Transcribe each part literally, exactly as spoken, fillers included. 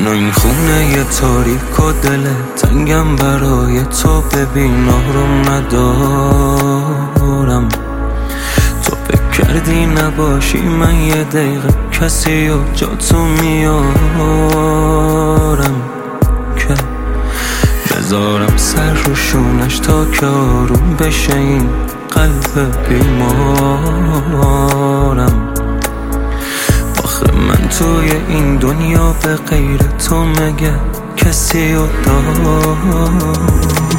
و این خونه یه تاریک و دل تنگم برای تو، ببین آروم ندارم. تو فکر کردی نباشی من یه دقیقه کسی و جا تو میارم که بذارم سر رو شونش تا که آروم بشه این قلب بیمارم. آخه من توی این دنیا به غیر تو مگه کسی رو دارم؟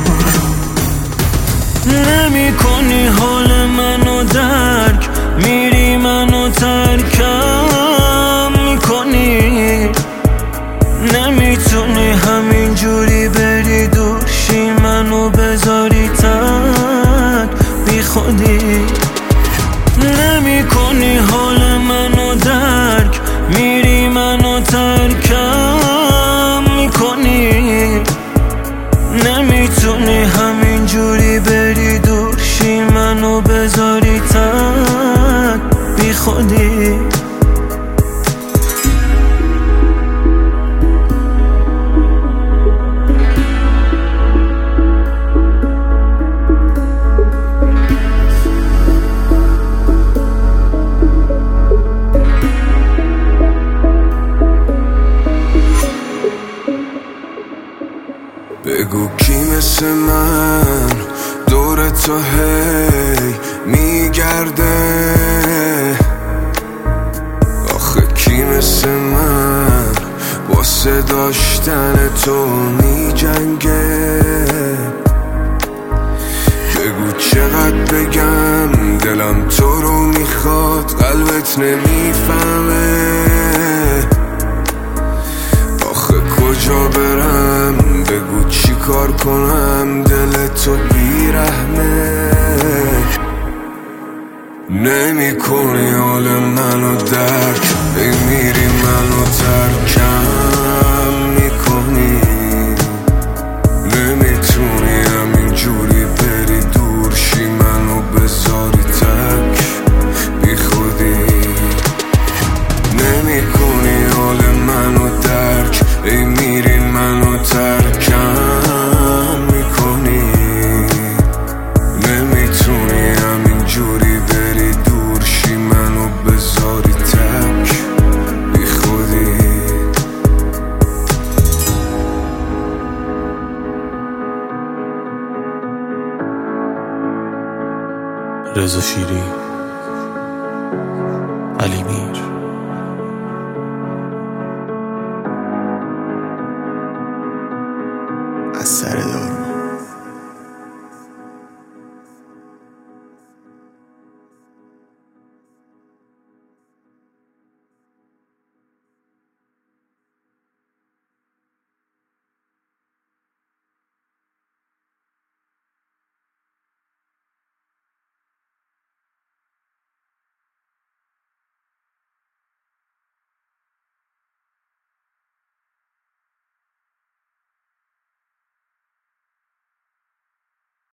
نمی کنی حال منو درک، میری منو ترکم میکنی، نمیتونی همین جوری بری دور شی منو بذاری تک بی خودی. نمی کنی حال منو درک، میری منو ترکم میکنی، نمیتونی همین جوری بری دور شی منو بذاری تک بی خودی. بگو کی مثل من دور تو هی میگرده، آخه کی مثل من واسه داشتن تو میجنگه. بگو چقدر بگم دلم تو رو میخواد قلبت نمیفهمه، آخه کجا برم بگو چی کار کنم دل تو بیرحمه. نمی کنی حال منو درک، ای میری منو ترکم میکنی، نمیتونی همین جوری بری دور شی منو بذاری تک بی خودی. نمی کنی حال منو درک، ای میری منو ترکم میکنی، نمیتونی همین جوری بری دور شی منو بذاری تک بی خودی. رضا شیری، علیمی.